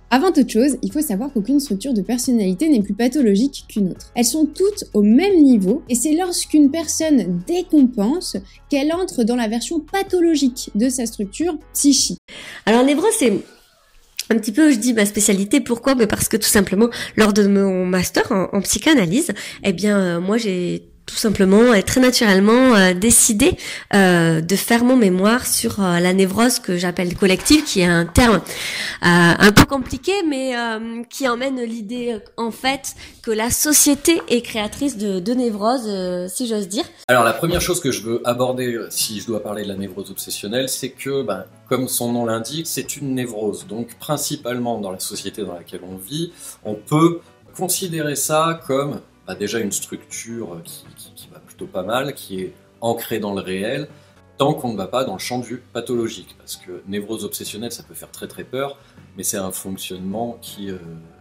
Avant toute chose, il faut savoir qu'aucune structure de personnalité n'est plus pathologique qu'une autre. Elles sont toutes au même niveau et c'est lorsqu'une personne décompense qu'elle entre dans la version pathologique de sa structure psychique. Alors névrose, c'est un petit peu, je dis ma spécialité. Pourquoi? Parce que tout simplement, lors de mon master en psychanalyse, moi j'ai tout simplement et très naturellement décidé de faire mon mémoire sur la névrose que j'appelle collective, qui est un terme un peu compliqué, mais qui emmène l'idée en fait que la société est créatrice de névrose, si j'ose dire. Alors la première chose que je veux aborder, si je dois parler de la névrose obsessionnelle, c'est que, comme son nom l'indique, c'est une névrose. Donc principalement dans la société dans laquelle on vit, on peut considérer ça comme déjà une structure qui va plutôt pas mal, qui est ancrée dans le réel, tant qu'on ne va pas dans le champ du pathologique. Parce que névrose obsessionnelle, ça peut faire très très peur, mais c'est un fonctionnement qui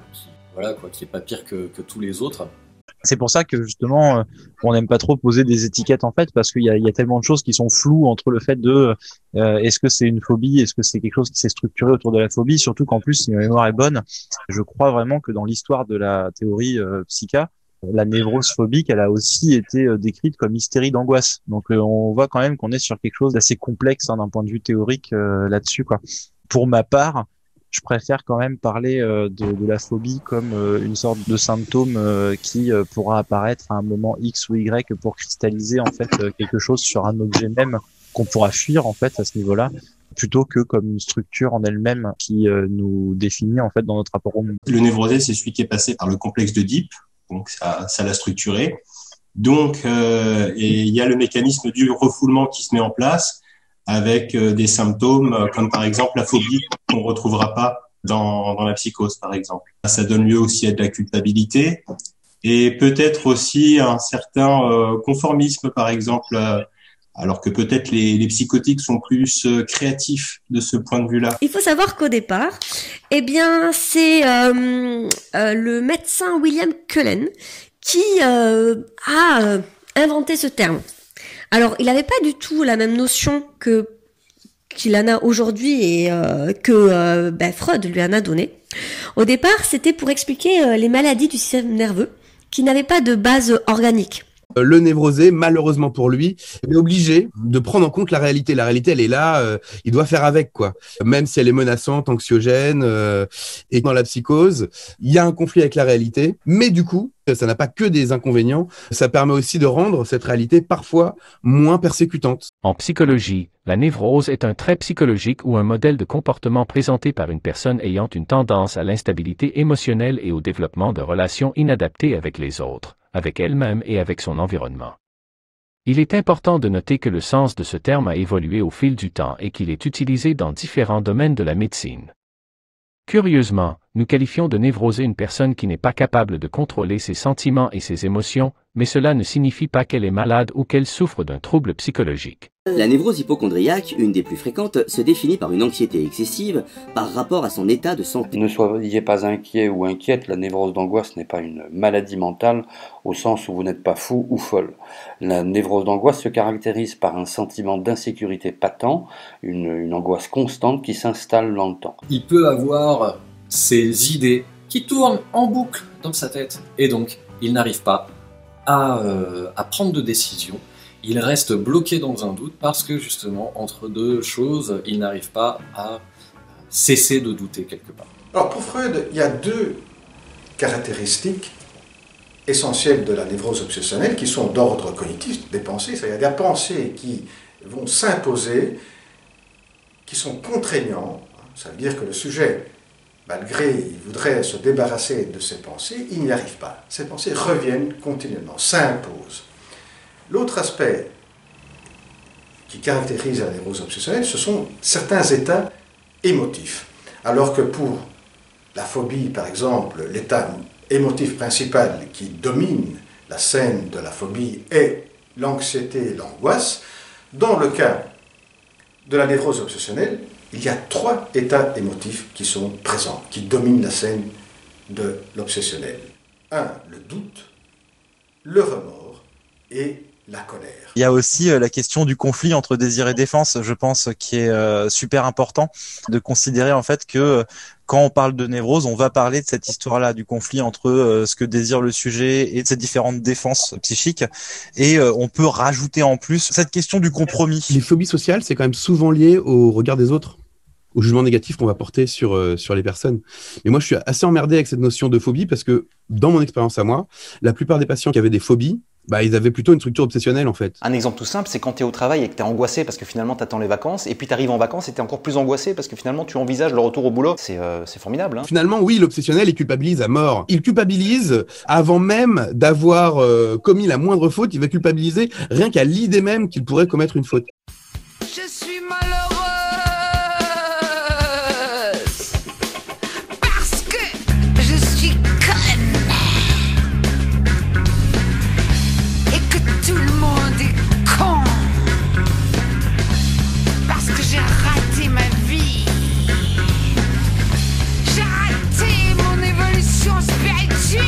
est pas pire que tous les autres. C'est pour ça que justement, on n'aime pas trop poser des étiquettes en fait, parce qu'il y a tellement de choses qui sont floues entre le fait de est-ce que c'est une phobie, est-ce que c'est quelque chose qui s'est structuré autour de la phobie, surtout qu'en plus, si ma mémoire est bonne, je crois vraiment que dans l'histoire de la théorie psycha, la névrose phobique, elle a aussi été décrite comme hystérie d'angoisse. Donc on voit quand même qu'on est sur quelque chose d'assez complexe d'un point de vue théorique là-dessus, quoi. Pour ma part, je préfère quand même parler de la phobie comme une sorte de symptôme qui pourra apparaître à un moment X ou Y pour cristalliser en fait quelque chose sur un objet même qu'on pourra fuir en fait à ce niveau-là, plutôt que comme une structure en elle-même qui nous définit en fait dans notre rapport au monde. Le névrosé, c'est celui qui est passé par le complexe d'Oedipe, donc ça l'a structuré. Donc et il y a le mécanisme du refoulement qui se met en place, avec des symptômes comme par exemple la phobie qu'on retrouvera pas dans la psychose par exemple. Ça donne lieu aussi à de la culpabilité et peut-être aussi un certain conformisme par exemple, alors que peut-être les psychotiques sont plus créatifs de ce point de vue-là. Il faut savoir qu'au départ, c'est le médecin William Cullen qui a inventé ce terme. Alors, il n'avait pas du tout la même notion qu'il en a aujourd'hui et que Freud lui en a donné. Au départ, c'était pour expliquer les maladies du système nerveux qui n'avaient pas de base organique. Le névrosé, malheureusement pour lui, est obligé de prendre en compte la réalité. La réalité, elle est là, il doit faire avec, quoi. Même si elle est menaçante, anxiogène, et dans la psychose, il y a un conflit avec la réalité. Mais du coup, ça n'a pas que des inconvénients. Ça permet aussi de rendre cette réalité parfois moins persécutante. En psychologie, la névrose est un trait psychologique ou un modèle de comportement présenté par une personne ayant une tendance à l'instabilité émotionnelle et au développement de relations inadaptées avec les autres, avec elle-même et avec son environnement. Il est important de noter que le sens de ce terme a évolué au fil du temps et qu'il est utilisé dans différents domaines de la médecine. Curieusement, nous qualifions de névrosé une personne qui n'est pas capable de contrôler ses sentiments et ses émotions, mais cela ne signifie pas qu'elle est malade ou qu'elle souffre d'un trouble psychologique. La névrose hypocondriaque, une des plus fréquentes, se définit par une anxiété excessive par rapport à son état de santé. Ne soyez pas inquiet ou inquiète, la névrose d'angoisse n'est pas une maladie mentale au sens où vous n'êtes pas fou ou folle. La névrose d'angoisse se caractérise par un sentiment d'insécurité patent, une angoisse constante qui s'installe dans le temps. Il peut avoir ces idées qui tournent en boucle dans sa tête et donc il n'arrive pas à prendre de décision. Il reste bloqué dans un doute parce que justement, entre deux choses, il n'arrive pas à cesser de douter quelque part. Alors pour Freud, il y a deux caractéristiques essentielles de la névrose obsessionnelle qui sont d'ordre cognitif, des pensées. C'est-à-dire des pensées qui vont s'imposer, qui sont contraignants. Ça veut dire que le sujet, malgré il voudrait se débarrasser de ses pensées, il n'y arrive pas. Ces pensées reviennent continuellement, s'imposent. L'autre aspect qui caractérise la névrose obsessionnelle, ce sont certains états émotifs. Alors que pour la phobie, par exemple, l'état émotif principal qui domine la scène de la phobie est l'anxiété et l'angoisse, dans le cas de la névrose obsessionnelle, il y a trois états émotifs qui sont présents, qui dominent la scène de l'obsessionnel. Un, le doute, le remords et la colère. Il y a aussi la question du conflit entre désir et défense, je pense, qui est super important de considérer en fait que quand on parle de névrose, on va parler de cette histoire-là, du conflit entre ce que désire le sujet et de ces différentes défenses psychiques. Et on peut rajouter en plus cette question du compromis. Les phobies sociales, c'est quand même souvent lié au regard des autres, au jugement négatif qu'on va porter sur les personnes. Mais moi, je suis assez emmerdé avec cette notion de phobie parce que, dans mon expérience à moi, la plupart des patients qui avaient des phobies, ils avaient plutôt une structure obsessionnelle en fait. Un exemple tout simple, c'est quand tu es au travail et que tu es angoissé parce que finalement tu attends les vacances, et puis tu arrives en vacances et tu es encore plus angoissé parce que finalement tu envisages le retour au boulot. C'est formidable. Hein. Finalement, oui, l'obsessionnel, il culpabilise à mort. Il culpabilise avant même d'avoir commis la moindre faute, il va culpabiliser rien qu'à l'idée même qu'il pourrait commettre une faute. Je suis malheureuse parce que je suis conne et que tout le monde est con parce que j'ai raté ma vie, j'ai raté mon évolution spirituelle.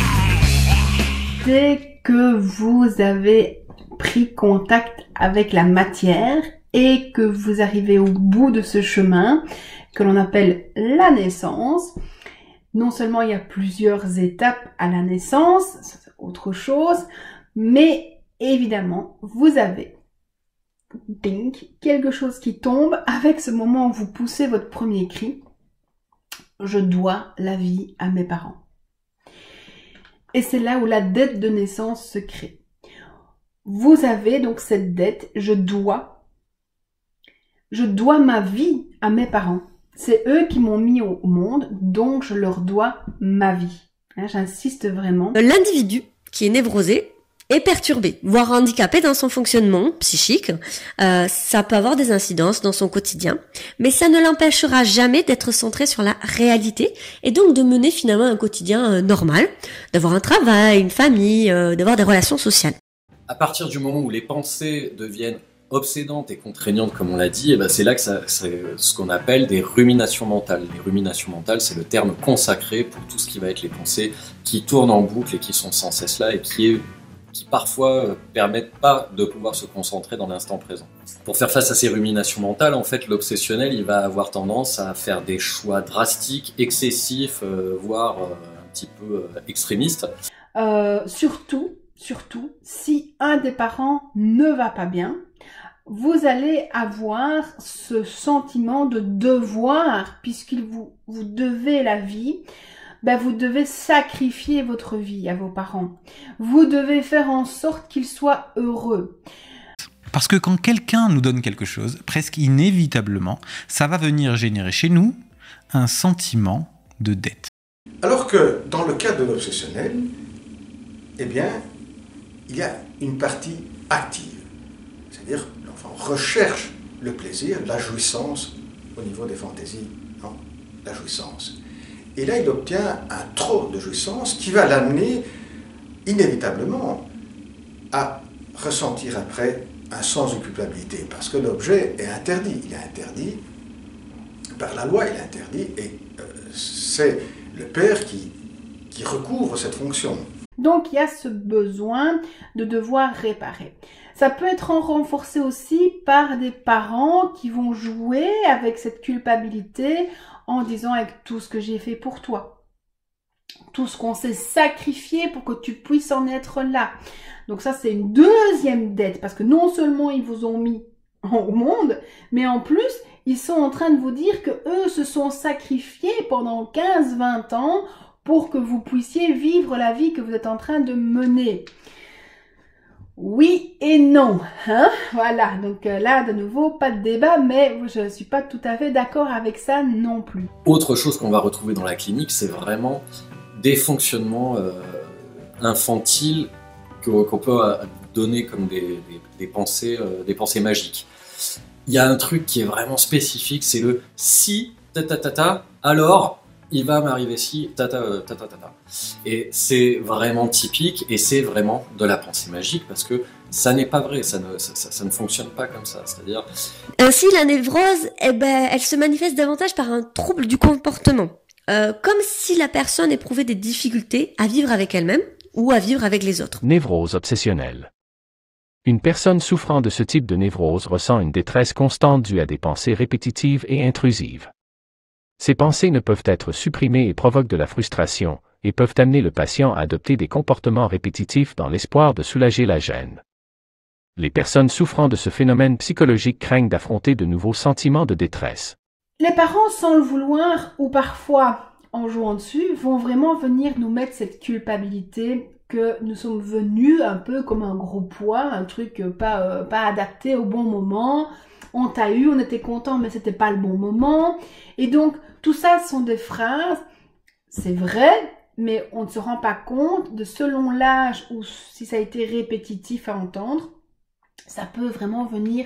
Dès que vous avez pris contact avec la matière et que vous arrivez au bout de ce chemin que l'on appelle la naissance, non seulement il y a plusieurs étapes à la naissance, c'est autre chose, mais évidemment vous avez quelque chose qui tombe avec ce moment où vous poussez votre premier cri. Je dois la vie à mes parents. Et c'est là où la dette de naissance se crée. Vous avez donc cette dette, je dois ma vie à mes parents. C'est eux qui m'ont mis au monde, donc je leur dois ma vie. J'insiste vraiment. L'individu qui est névrosé est perturbé, voire handicapé dans son fonctionnement psychique. Ça peut avoir des incidences dans son quotidien, mais ça ne l'empêchera jamais d'être centré sur la réalité et donc de mener finalement un quotidien normal, d'avoir un travail, une famille, d'avoir des relations sociales. À partir du moment où les pensées deviennent obsédantes et contraignantes, comme on l'a dit, et ben c'est là que c'est ce qu'on appelle des ruminations mentales. Les ruminations mentales, c'est le terme consacré pour tout ce qui va être les pensées qui tournent en boucle et qui sont sans cesse là et qui parfois permettent pas de pouvoir se concentrer dans l'instant présent. Pour faire face à ces ruminations mentales, en fait, l'obsessionnel, il va avoir tendance à faire des choix drastiques, excessifs, voire un petit peu extrémistes. Surtout, si un des parents ne va pas bien, vous allez avoir ce sentiment de devoir, puisqu'il vous devez la vie, vous devez sacrifier votre vie à vos parents. Vous devez faire en sorte qu'ils soient heureux. Parce que quand quelqu'un nous donne quelque chose, presque inévitablement, ça va venir générer chez nous un sentiment de dette. Alors que dans le cas de l'obsessionnel, eh bien, il y a une partie active. C'est-à-dire, l'enfant recherche le plaisir, la jouissance au niveau des fantaisies, la jouissance. Et là, il obtient un trop de jouissance qui va l'amener inévitablement à ressentir après un sens de culpabilité, parce que l'objet est interdit. Il est interdit par la loi, il est interdit, et c'est le père qui recouvre cette fonction. Donc, il y a ce besoin de devoir réparer. Ça peut être renforcé aussi par des parents qui vont jouer avec cette culpabilité en disant avec tout ce que j'ai fait pour toi, tout ce qu'on s'est sacrifié pour que tu puisses en être là. Donc ça, c'est une deuxième dette parce que non seulement ils vous ont mis au monde, mais en plus, ils sont en train de vous dire que eux se sont sacrifiés pendant 15-20 ans pour que vous puissiez vivre la vie que vous êtes en train de mener. Oui et non, voilà, donc là, de nouveau, pas de débat, mais je ne suis pas tout à fait d'accord avec ça non plus. Autre chose qu'on va retrouver dans la clinique, c'est vraiment des fonctionnements infantiles qu'on peut donner comme des pensées magiques. Il y a un truc qui est vraiment spécifique, c'est le « si, alors », il va m'arriver si, Et c'est vraiment typique et c'est vraiment de la pensée magique parce que ça n'est pas vrai, ça ne fonctionne pas comme ça. C'est-à-dire... Ainsi, la névrose, elle se manifeste davantage par un trouble du comportement. Comme si la personne éprouvait des difficultés à vivre avec elle-même ou à vivre avec les autres. Névrose obsessionnelle. Une personne souffrant de ce type de névrose ressent une détresse constante due à des pensées répétitives et intrusives. Ces pensées ne peuvent être supprimées et provoquent de la frustration, et peuvent amener le patient à adopter des comportements répétitifs dans l'espoir de soulager la gêne. Les personnes souffrant de ce phénomène psychologique craignent d'affronter de nouveaux sentiments de détresse. Les parents, sans le vouloir, ou parfois en jouant dessus, vont vraiment venir nous mettre cette culpabilité que nous sommes venus un peu comme un gros poids, un truc pas adapté au bon moment. On t'a eu, on était content, mais c'était pas le bon moment. Et donc, tout ça sont des phrases, c'est vrai, mais on ne se rend pas compte de selon l'âge ou si ça a été répétitif à entendre, ça peut vraiment venir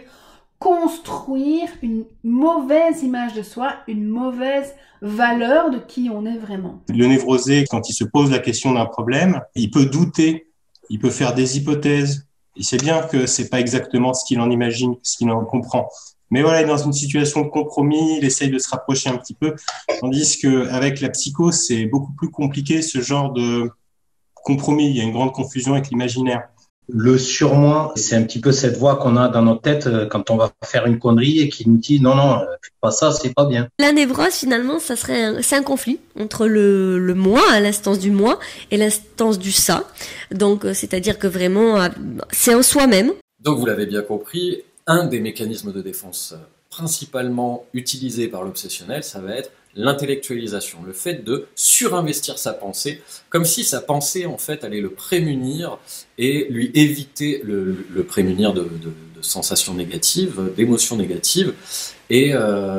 construire une mauvaise image de soi, une mauvaise valeur de qui on est vraiment. Le névrosé, quand il se pose la question d'un problème, il peut douter, il peut faire des hypothèses. Il sait bien que c'est pas exactement ce qu'il en imagine, ce qu'il en comprend. Mais voilà, il est dans une situation de compromis, il essaye de se rapprocher un petit peu. Tandis qu'avec la psychose, c'est beaucoup plus compliqué, ce genre de compromis. Il y a une grande confusion avec l'imaginaire. Le surmoi, c'est un petit peu cette voix qu'on a dans notre tête quand on va faire une connerie et qui nous dit non, fais pas ça, c'est pas bien. La névrose, finalement, c'est un conflit entre le moi, l'instance du moi, et l'instance du ça. Donc, c'est-à-dire que vraiment, c'est en soi-même. Donc, vous l'avez bien compris, un des mécanismes de défense principalement utilisés par l'obsessionnel, ça va être l'intellectualisation, le fait de surinvestir sa pensée, comme si sa pensée en fait allait le prémunir et lui éviter le prémunir de sensations négatives, d'émotions négatives. Et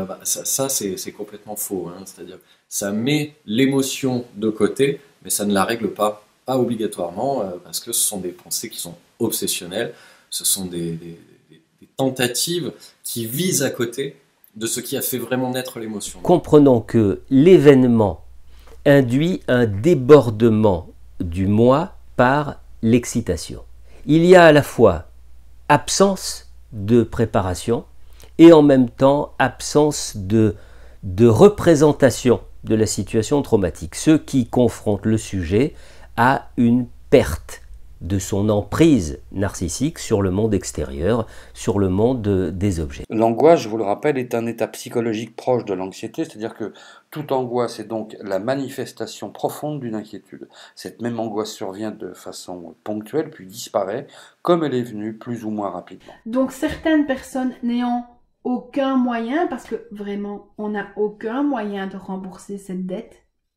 ça c'est complètement faux, hein. C'est-à-dire ça met l'émotion de côté, mais ça ne la règle pas obligatoirement, parce que ce sont des pensées qui sont obsessionnelles, ce sont des tentatives qui visent à côté de ce qui a fait vraiment naître l'émotion. Comprenons que l'événement induit un débordement du moi par l'excitation. Il y a à la fois absence de préparation et en même temps absence de représentation de la situation traumatique, ce qui confronte le sujet à une perte de son emprise narcissique sur le monde extérieur, sur le monde des objets. L'angoisse, je vous le rappelle, est un état psychologique proche de l'anxiété, c'est-à-dire que toute angoisse est donc la manifestation profonde d'une inquiétude. Cette même angoisse survient de façon ponctuelle, puis disparaît, comme elle est venue, plus ou moins rapidement. Donc certaines personnes n'ayant aucun moyen, parce que vraiment, on n'a aucun moyen de rembourser cette dette,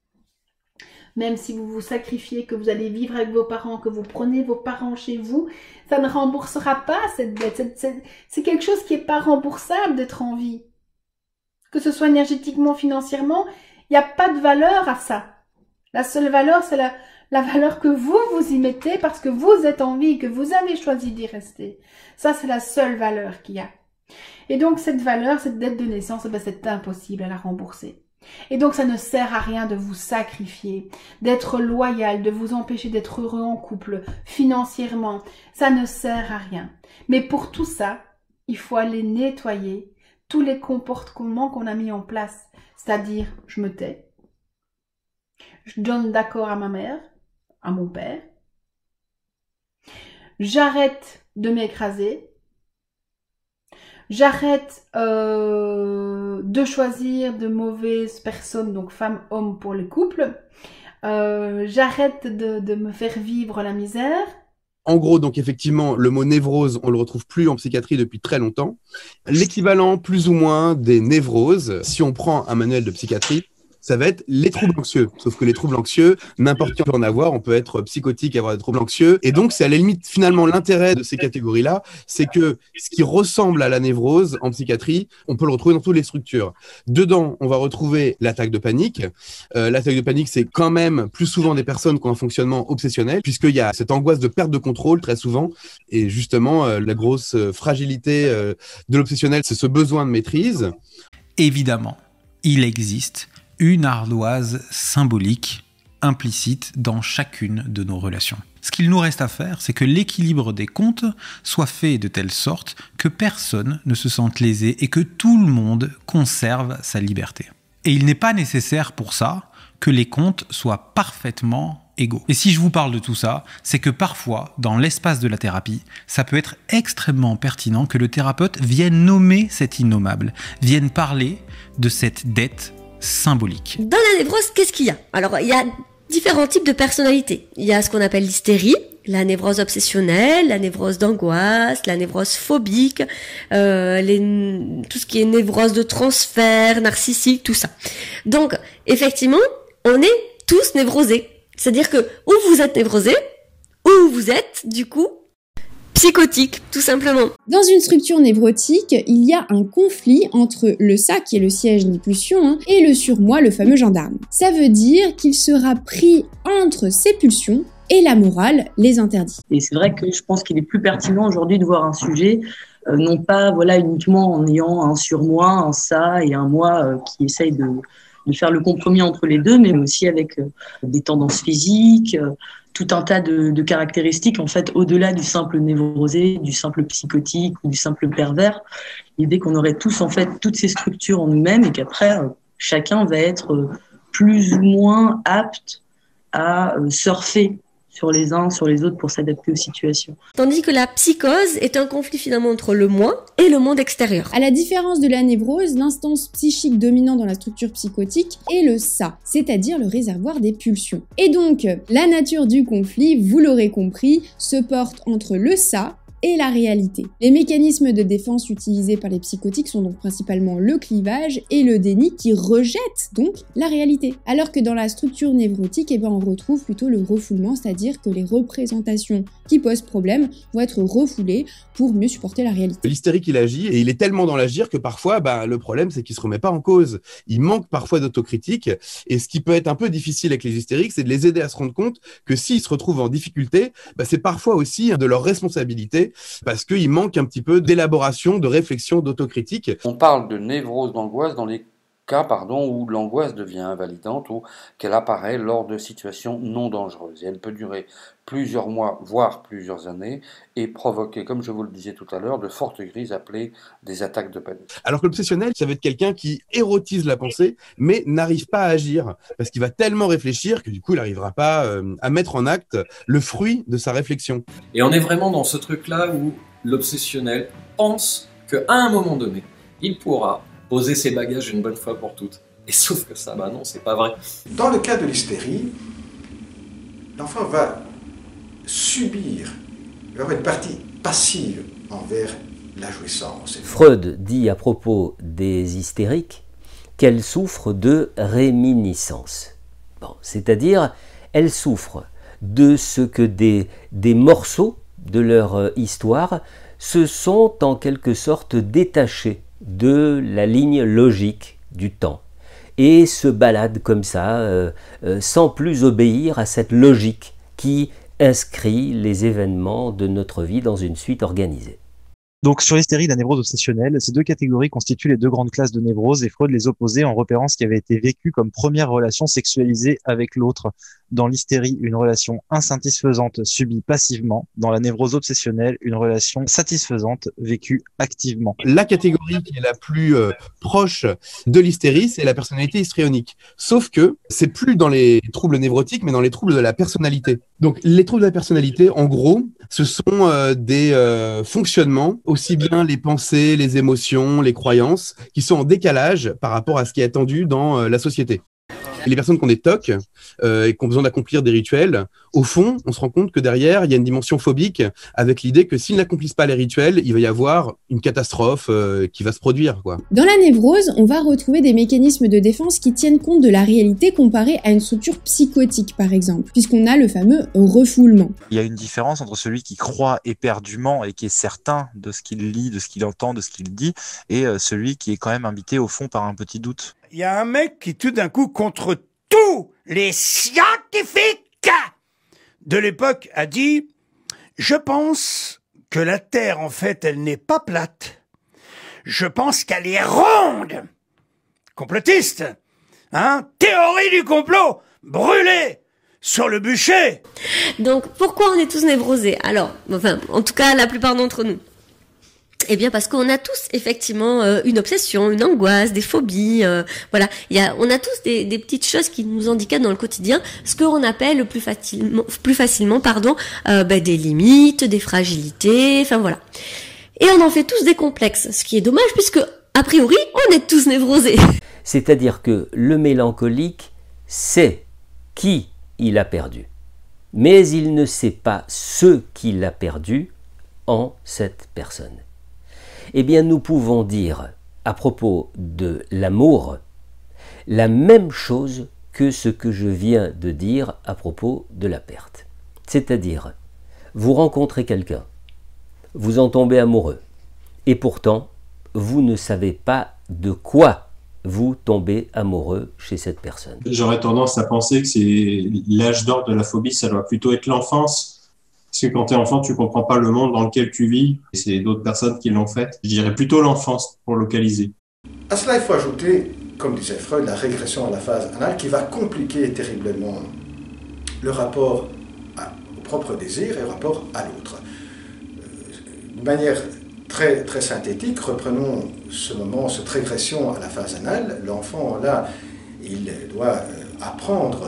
même si vous vous sacrifiez, que vous allez vivre avec vos parents, que vous prenez vos parents chez vous, ça ne remboursera pas cette dette. C'est quelque chose qui n'est pas remboursable d'être en vie. Que ce soit énergétiquement, financièrement, il n'y a pas de valeur à ça. La seule valeur, c'est la valeur que vous y mettez parce que vous êtes en vie, que vous avez choisi d'y rester. Ça, c'est la seule valeur qu'il y a. Et donc, cette valeur, cette dette de naissance, c'est impossible à la rembourser. Et donc ça ne sert à rien de vous sacrifier, d'être loyal, de vous empêcher d'être heureux en couple, financièrement. Ça ne sert à rien. Mais pour tout ça, il faut aller nettoyer tous les comportements qu'on a mis en place. C'est-à-dire, je me tais, je donne d'accord à ma mère, à mon père, j'arrête de m'écraser, j'arrête de choisir de mauvaises personnes, donc femmes, hommes pour le couple. J'arrête de me faire vivre la misère. En gros, donc effectivement, le mot névrose, on le retrouve plus en psychiatrie depuis très longtemps. L'équivalent plus ou moins des névroses, si on prend un manuel de psychiatrie, ça va être les troubles anxieux. Sauf que les troubles anxieux, n'importe qui peut en avoir. On peut être psychotique et avoir des troubles anxieux. Et donc, c'est à la limite, finalement, l'intérêt de ces catégories-là, c'est que ce qui ressemble à la névrose en psychiatrie, on peut le retrouver dans toutes les structures. Dedans, on va retrouver l'attaque de panique. L'attaque de panique, c'est quand même plus souvent des personnes qui ont un fonctionnement obsessionnel, puisqu'il y a cette angoisse de perte de contrôle très souvent. Et justement, la grosse fragilité de l'obsessionnel, c'est ce besoin de maîtrise. Évidemment, il existe une ardoise symbolique implicite dans chacune de nos relations. Ce qu'il nous reste à faire, c'est que l'équilibre des comptes soit fait de telle sorte que personne ne se sente lésé et que tout le monde conserve sa liberté. Et il n'est pas nécessaire pour ça que les comptes soient parfaitement égaux. Et si je vous parle de tout ça, c'est que parfois, dans l'espace de la thérapie, ça peut être extrêmement pertinent que le thérapeute vienne nommer cet innommable, vienne parler de cette dette symbolique. Dans la névrose, qu'est-ce qu'il y a? Alors, il y a différents types de personnalités. Il y a ce qu'on appelle l'hystérie, la névrose obsessionnelle, la névrose d'angoisse, la névrose phobique, tout ce qui est névrose de transfert, narcissique, tout ça. Donc, effectivement, on est tous névrosés. C'est-à-dire que ou vous êtes névrosé, ou vous êtes, du coup, psychotique, tout simplement. Dans une structure névrotique, il y a un conflit entre le ça, qui est le siège des pulsions, et le surmoi, le fameux gendarme. Ça veut dire qu'il sera pris entre ces pulsions et la morale les interdit. Et c'est vrai que je pense qu'il est plus pertinent aujourd'hui de voir un sujet, non pas uniquement en ayant un surmoi, un ça et un moi qui essaye de faire le compromis entre les deux, mais aussi avec des tendances physiques, tout un tas de caractéristiques, en fait, au-delà du simple névrosé, du simple psychotique ou du simple pervers. L'idée qu'on aurait tous, en fait, toutes ces structures en nous-mêmes et qu'après, chacun va être plus ou moins apte à surfer sur les uns, sur les autres pour s'adapter aux situations. Tandis que la psychose est un conflit finalement entre le moi et le monde extérieur. À la différence de la névrose, l'instance psychique dominante dans la structure psychotique est le ça, c'est-à-dire le réservoir des pulsions. Et donc, la nature du conflit, vous l'aurez compris, se porte entre le ça et la réalité. Les mécanismes de défense utilisés par les psychotiques sont donc principalement le clivage et le déni qui rejettent donc la réalité. Alors que dans la structure névrotique, on retrouve plutôt le refoulement, c'est-à-dire que les représentations qui posent problème vont être refoulées pour mieux supporter la réalité. L'hystérique, il agit et il est tellement dans l'agir que parfois, le problème, c'est qu'il se remet pas en cause. Il manque parfois d'autocritique et ce qui peut être un peu difficile avec les hystériques, c'est de les aider à se rendre compte que s'ils se retrouvent en difficulté, c'est parfois aussi de leur responsabilité parce qu'il manque un petit peu d'élaboration, de réflexion, d'autocritique. On parle de névrose d'angoisse dans les cas où l'angoisse devient invalidante ou qu'elle apparaît lors de situations non dangereuses. Et elle peut durer plusieurs mois, voire plusieurs années, et provoquer, comme je vous le disais tout à l'heure, de fortes crises appelées des attaques de panique. Alors que l'obsessionnel, ça va être quelqu'un qui érotise la pensée, mais n'arrive pas à agir, parce qu'il va tellement réfléchir que du coup, il n'arrivera pas à mettre en acte le fruit de sa réflexion. Et on est vraiment dans ce truc-là où l'obsessionnel pense qu'à un moment donné, il pourra poser ses bagages une bonne fois pour toutes. Et sauf que ça, non, c'est pas vrai. Dans le cas de l'hystérie, l'enfant va subir, il va avoir une partie passive envers la jouissance. Freud dit à propos des hystériques qu'elles souffrent de réminiscence. C'est-à-dire, elles souffrent de ce que des morceaux de leur histoire se sont en quelque sorte détachés de la ligne logique du temps et se baladent comme ça sans plus obéir à cette logique qui inscrit les événements de notre vie dans une suite organisée. Donc sur l'hystérie et la névrose obsessionnelle, ces deux catégories constituent les deux grandes classes de névrose et Freud les opposait en repérant ce qui avait été vécu comme première relation sexualisée avec l'autre. Dans l'hystérie, une relation insatisfaisante subie passivement. Dans la névrose obsessionnelle, une relation satisfaisante vécue activement. La catégorie qui est la plus proche de l'hystérie, c'est la personnalité histrionique. Sauf que c'est plus dans les troubles névrotiques, mais dans les troubles de la personnalité. Donc les troubles de la personnalité, en gros, ce sont des fonctionnements, aussi bien les pensées, les émotions, les croyances, qui sont en décalage par rapport à ce qui est attendu dans la société. Et les personnes qui ont des TOC et qui ont besoin d'accomplir des rituels, au fond, on se rend compte que derrière, il y a une dimension phobique avec l'idée que s'ils n'accomplissent pas les rituels, il va y avoir une catastrophe qui va se produire, quoi. Dans la névrose, on va retrouver des mécanismes de défense qui tiennent compte de la réalité comparée à une structure psychotique, par exemple, puisqu'on a le fameux refoulement. Il y a une différence entre celui qui croit éperdument et qui est certain de ce qu'il lit, de ce qu'il entend, de ce qu'il dit, et celui qui est quand même habité au fond par un petit doute. Il y a un mec qui tout d'un coup, contre tous les scientifiques de l'époque, a dit « Je pense que la Terre, en fait, elle n'est pas plate. Je pense qu'elle est ronde. » Complotiste, hein? Théorie du complot, brûlée sur le bûcher. Donc, pourquoi on est tous névrosés? Alors, en tout cas, la plupart d'entre nous. Eh bien parce qu'on a tous effectivement une obsession, une angoisse, des phobies, voilà. On a tous des petites choses qui nous handicapent dans le quotidien, ce qu'on appelle plus facilement, des limites, des fragilités, enfin voilà. Et on en fait tous des complexes, ce qui est dommage puisque a priori on est tous névrosés. C'est-à-dire que le mélancolique sait qui il a perdu, mais il ne sait pas ce qu'il a perdu en cette personne. Eh bien, nous pouvons dire à propos de l'amour la même chose que ce que je viens de dire à propos de la perte. C'est-à-dire, vous rencontrez quelqu'un, vous en tombez amoureux, et pourtant, vous ne savez pas de quoi vous tombez amoureux chez cette personne. J'aurais tendance à penser que c'est l'âge d'or de la phobie, ça doit plutôt être l'enfance. Parce que quand tu es enfant, tu comprends pas le monde dans lequel tu vis, et c'est d'autres personnes qui l'ont fait. Je dirais plutôt l'enfance pour localiser. À cela, il faut ajouter, comme disait Freud, la régression à la phase anale qui va compliquer terriblement le rapport au propre désir et au rapport à l'autre. De manière très, très synthétique, reprenons cette régression à la phase anale. L'enfant, là, il doit apprendre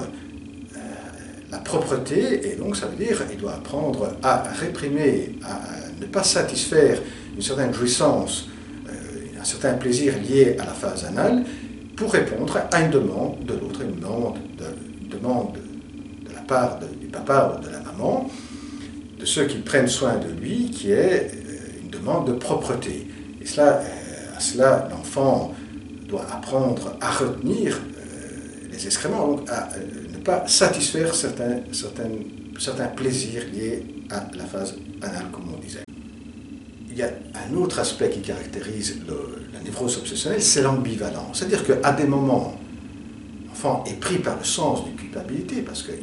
la propreté, et donc ça veut dire qu'il doit apprendre à réprimer, à ne pas satisfaire une certaine jouissance, un certain plaisir lié à la phase anale, pour répondre à une demande de l'autre, une demande de la part du papa ou de la maman, de ceux qui prennent soin de lui, qui est une demande de propreté. Et à cela, l'enfant doit apprendre à retenir les excréments, donc à ne pas satisfaire certains plaisirs liés à la phase anale, comme on disait. Il y a un autre aspect qui caractérise la névrose obsessionnelle, c'est l'ambivalence. C'est-à-dire qu'à des moments, l'enfant est pris par le sens de culpabilité, parce que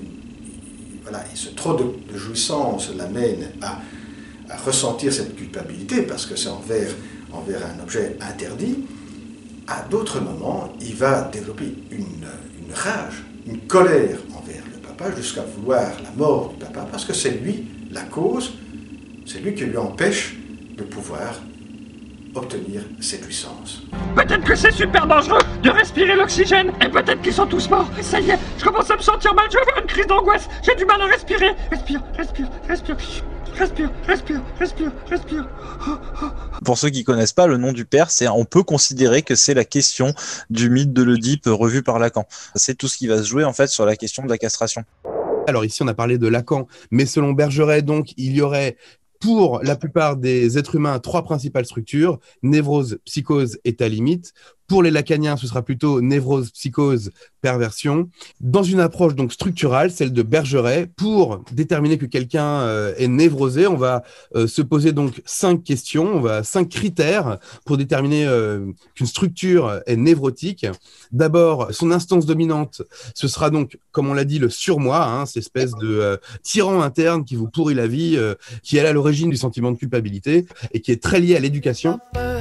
trop de jouissance l'amène à ressentir cette culpabilité, parce que c'est envers un objet interdit. À d'autres moments, il va développer une rage, une colère envers le papa, jusqu'à vouloir la mort du papa, parce que c'est lui la cause, c'est lui qui lui empêche de pouvoir obtenir cette jouissance. Peut-être que c'est super dangereux de respirer l'oxygène, et peut-être qu'ils sont tous morts. Ça y est, je commence à me sentir mal, je vais avoir une crise d'angoisse, j'ai du mal à respirer. Respire, respire, respire, respire, respire, respire, respire. Pour ceux qui connaissent pas, le nom du père, on peut considérer que c'est la question du mythe de l'Oedipe revu par Lacan. C'est tout ce qui va se jouer en fait sur la question de la castration. Alors ici, on a parlé de Lacan, mais selon Bergeret, donc, il y aurait pour la plupart des êtres humains 3 principales structures, névrose, psychose, état limite. Pour les lacaniens, ce sera plutôt névrose, psychose, perversion. Dans une approche donc structurale, celle de Bergeret, pour déterminer que quelqu'un est névrosé, on va se poser donc 5 questions, 5 critères pour déterminer qu'une structure est névrotique. D'abord, son instance dominante, ce sera donc, comme on l'a dit, le surmoi, cette espèce de tyran interne qui vous pourrit la vie, qui est à l'origine du sentiment de culpabilité et qui est très lié à l'éducation.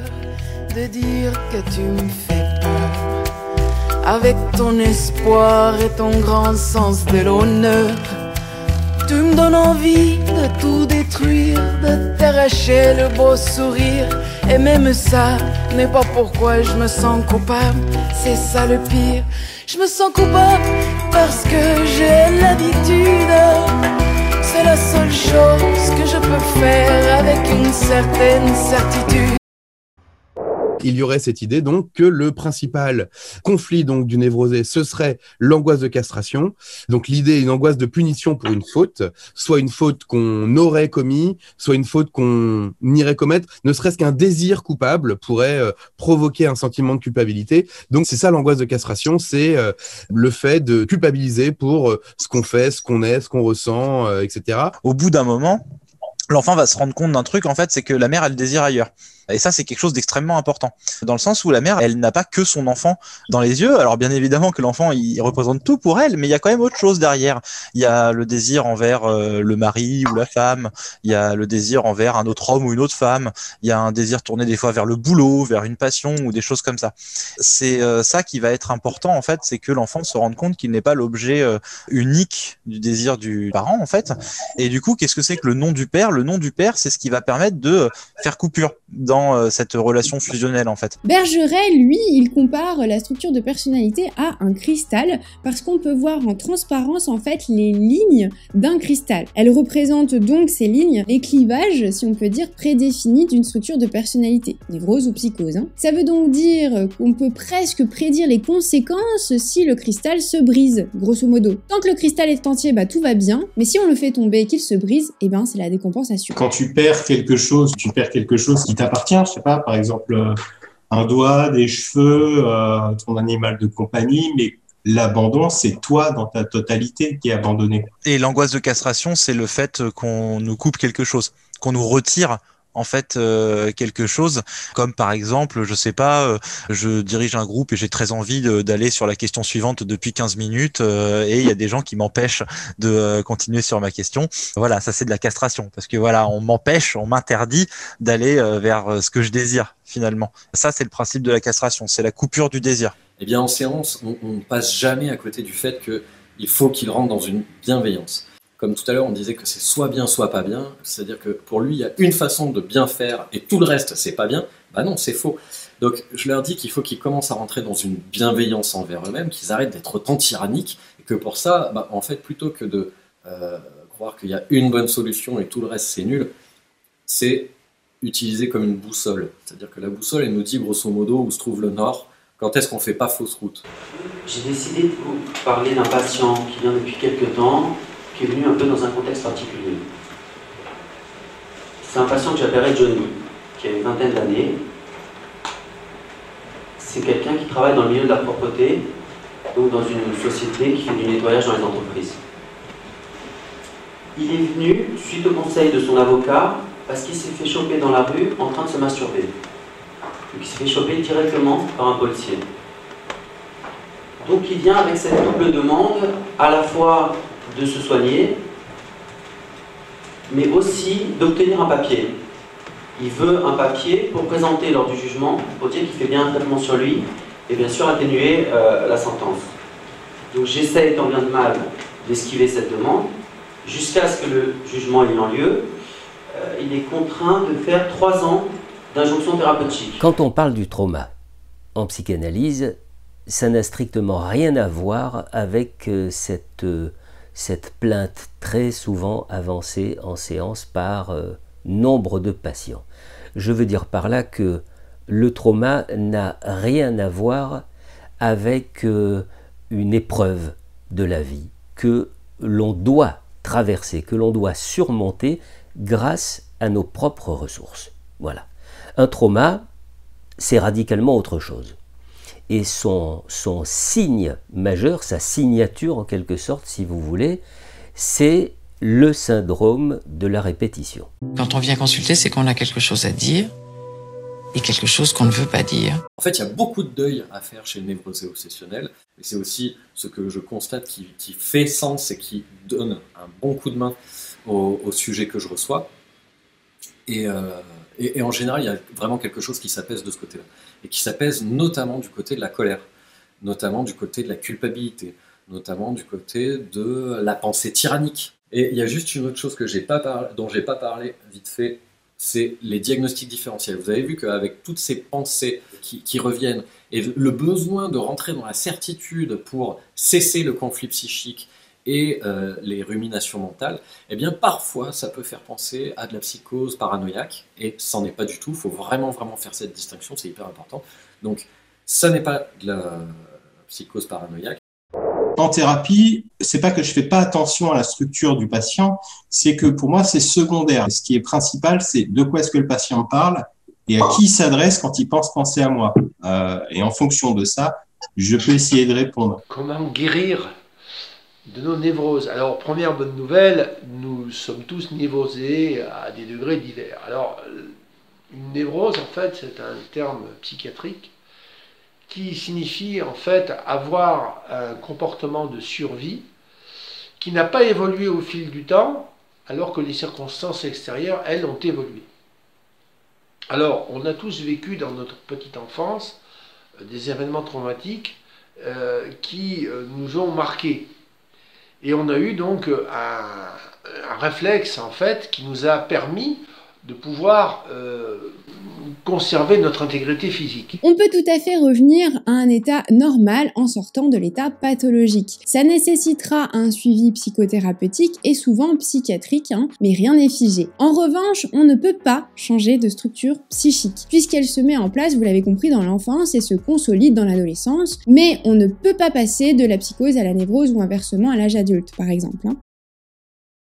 De dire que tu me fais peur, avec ton espoir et ton grand sens de l'honneur. Tu me donnes envie de tout détruire, de t'arracher le beau sourire. Et même ça n'est pas pourquoi je me sens coupable, c'est ça le pire. Je me sens coupable parce que j'ai l'habitude. C'est la seule chose que je peux faire avec une certaine certitude. Il y aurait cette idée donc que le principal conflit donc du névrosé, ce serait l'angoisse de castration. Donc l'idée est une angoisse de punition pour une faute, soit une faute qu'on aurait commis, soit une faute qu'on irait commettre. Ne serait-ce qu'un désir coupable pourrait provoquer un sentiment de culpabilité. Donc c'est ça l'angoisse de castration, c'est le fait de culpabiliser pour ce qu'on fait, ce qu'on est, ce qu'on ressent, etc. Au bout d'un moment, l'enfant va se rendre compte d'un truc, en fait, c'est que la mère a le désir ailleurs. Et ça, c'est quelque chose d'extrêmement important. Dans le sens où la mère, elle n'a pas que son enfant dans les yeux. Alors, bien évidemment que l'enfant, il représente tout pour elle, mais il y a quand même autre chose derrière. Il y a le désir envers le mari ou la femme. Il y a le désir envers un autre homme ou une autre femme. Il y a un désir tourné des fois vers le boulot, vers une passion ou des choses comme ça. C'est ça qui va être important, en fait, c'est que l'enfant se rende compte qu'il n'est pas l'objet unique du désir du parent, en fait. Et du coup, qu'est-ce que c'est que le nom du père? Le nom du père, c'est ce qui va permettre de faire coupure dans cette relation fusionnelle en fait. Bergeret, lui, il compare la structure de personnalité à un cristal parce qu'on peut voir en transparence en fait les lignes d'un cristal. Elles représentent donc ces lignes les clivages, si on peut dire, prédéfinis d'une structure de personnalité, névrose ou psychose. Ça veut donc dire qu'on peut presque prédire les conséquences si le cristal se brise, grosso modo. Tant que le cristal est entier, tout va bien, mais si on le fait tomber et qu'il se brise, c'est la décompensation. Quand tu perds quelque chose qui t'appartient, je sais pas, par exemple un doigt, des cheveux, ton animal de compagnie, mais l'abandon, c'est toi dans ta totalité qui est abandonné. Et l'angoisse de castration, c'est le fait qu'on nous coupe quelque chose, qu'on nous retire en fait quelque chose, comme par exemple, je sais pas, je dirige un groupe et j'ai très envie d'aller sur la question suivante depuis 15 minutes et il y a des gens qui m'empêchent de continuer sur ma question. Voilà, ça c'est de la castration parce que voilà, on m'interdit d'aller vers ce que je désire finalement. Ça c'est le principe de la castration, c'est la coupure du désir. Eh bien en séance, on ne passe jamais à côté du fait qu'il faut qu'il rentre dans une bienveillance. Comme tout à l'heure, on disait que c'est soit bien, soit pas bien. C'est-à-dire que pour lui, il y a une façon de bien faire et tout le reste, c'est pas bien. Non, c'est faux. Donc, je leur dis qu'il faut qu'ils commencent à rentrer dans une bienveillance envers eux-mêmes, qu'ils arrêtent d'être autant tyranniques, et que pour ça, en fait, plutôt que de croire qu'il y a une bonne solution et tout le reste, c'est nul, c'est utilisé comme une boussole. C'est-à-dire que la boussole, elle nous dit grosso modo où se trouve le nord, quand est-ce qu'on fait pas fausse route. J'ai décidé de vous parler d'un patient qui vient depuis quelques temps, qui est venu un peu dans un contexte particulier. C'est un patient que j'appellerais Johnny, qui a une vingtaine d'années. C'est quelqu'un qui travaille dans le milieu de la propreté, donc dans une société qui fait du nettoyage dans les entreprises. Il est venu suite au conseil de son avocat parce qu'il s'est fait choper dans la rue en train de se masturber. Donc il s'est fait choper directement par un policier. Donc il vient avec cette double demande, à la fois de se soigner, mais aussi d'obtenir un papier. Il veut un papier pour présenter lors du jugement, pour dire qu'il fait bien un traitement sur lui, et bien sûr atténuer la sentence. Donc j'essaie tant bien de mal d'esquiver cette demande, jusqu'à ce que le jugement ayant lieu, il est contraint de faire 3 ans d'injonction thérapeutique. Quand on parle du trauma en psychanalyse, ça n'a strictement rien à voir avec cette plainte très souvent avancée en séance par nombre de patients. Je veux dire par là que le trauma n'a rien à voir avec une épreuve de la vie que l'on doit traverser, que l'on doit surmonter grâce à nos propres ressources. Voilà. Un trauma, c'est radicalement autre chose. Et son signe majeur, sa signature en quelque sorte, si vous voulez, c'est le syndrome de la répétition. Quand on vient consulter, c'est qu'on a quelque chose à dire et quelque chose qu'on ne veut pas dire. En fait, il y a beaucoup de deuil à faire chez le névrosé obsessionnel, et c'est aussi ce que je constate qui fait sens et qui donne un bon coup de main au sujet que je reçois. Et en général, il y a vraiment quelque chose qui s'apaise de ce côté-là. Et qui s'apaise notamment du côté de la colère, notamment du côté de la culpabilité, notamment du côté de la pensée tyrannique. Et il y a juste une autre chose dont j'ai pas parlé vite fait, c'est les diagnostics différentiels. Vous avez vu qu'avec toutes ces pensées qui reviennent, et le besoin de rentrer dans la certitude pour cesser le conflit psychique, et les ruminations mentales, eh bien parfois ça peut faire penser à de la psychose paranoïaque, et ça n'en est pas du tout, il faut vraiment faire cette distinction, c'est hyper important. Donc ça n'est pas de la psychose paranoïaque. En thérapie, c'est pas que je fais pas attention à la structure du patient, c'est que pour moi c'est secondaire. Ce qui est principal, c'est de quoi est-ce que le patient parle et à qui il s'adresse quand il pense penser à moi. Et en fonction de ça, je peux essayer de répondre. Comment guérir de nos névroses? Alors, première bonne nouvelle, nous sommes tous névrosés à des degrés divers. Alors, une névrose, en fait, c'est un terme psychiatrique qui signifie, en fait, avoir un comportement de survie qui n'a pas évolué au fil du temps, alors que les circonstances extérieures, elles, ont évolué. Alors, on a tous vécu dans notre petite enfance des événements traumatiques qui nous ont marqués. Et on a eu donc un réflexe, en fait, qui nous a permis de pouvoir conserver notre intégrité physique. On peut tout à fait revenir à un état normal en sortant de l'état pathologique. Ça nécessitera un suivi psychothérapeutique et souvent psychiatrique, mais rien n'est figé. En revanche, on ne peut pas changer de structure psychique, puisqu'elle se met en place, vous l'avez compris, dans l'enfance et se consolide dans l'adolescence, mais on ne peut pas passer de la psychose à la névrose ou inversement à l'âge adulte, par exemple.